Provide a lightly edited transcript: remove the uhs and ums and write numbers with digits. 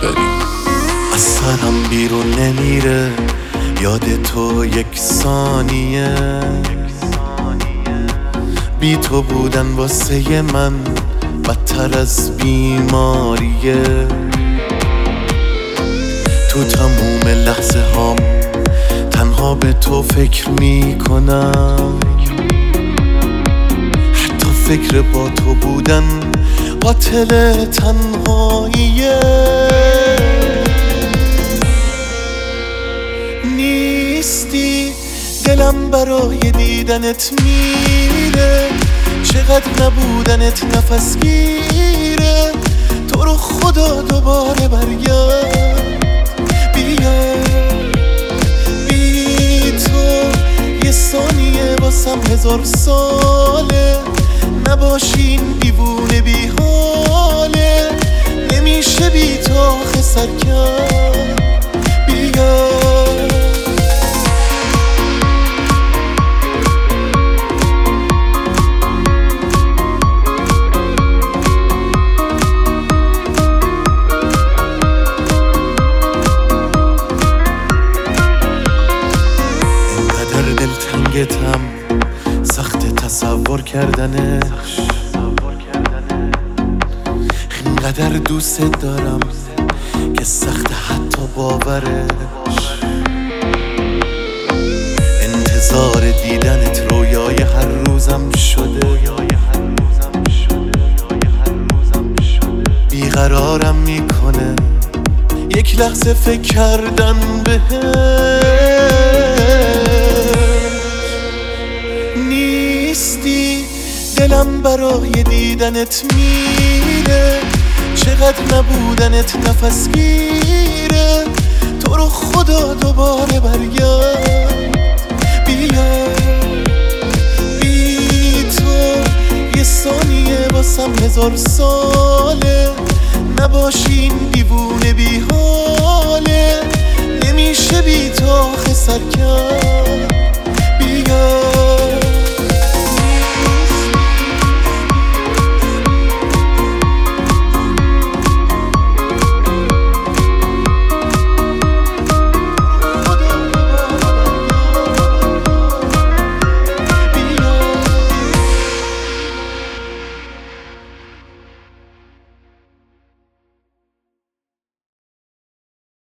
بریم. از سرم بیرون نمیره یاد تو یک ثانیه، بی تو بودن واسه من بدتر از بیماریه. تو تموم لحظه هام تنها به تو فکر میکنم، حتی فکر با تو بودن قاتل تنهاییه. نیستی دلم برای دیدنت میره، چقدر نبودنت نفس گیره. تو رو خدا دوباره برگرد، بیا بی تو یه ثانیه واسم 1000 ساله. نباشین دیوونه بی حاله، نمیشه بی تو آخه سر کرد. بیا دلتنگتم، سخت تصور کردنش، اینقدر دوست دارم که سخت حتی باورش. انتظار دیدنت رویای هر روزم شده، بیقرارم میکنه یک لحظه فکر کردن بهش. نیستی دلم برای دیدنت میره، چقدر نبودنت نفس گیره. تو رو خدا دوباره برگرد، بیا بی تو یه ثانیه واسم 1000 ساله. نباشین دیوونه بی حاله، نمیشه بی تو آخه سر کرد.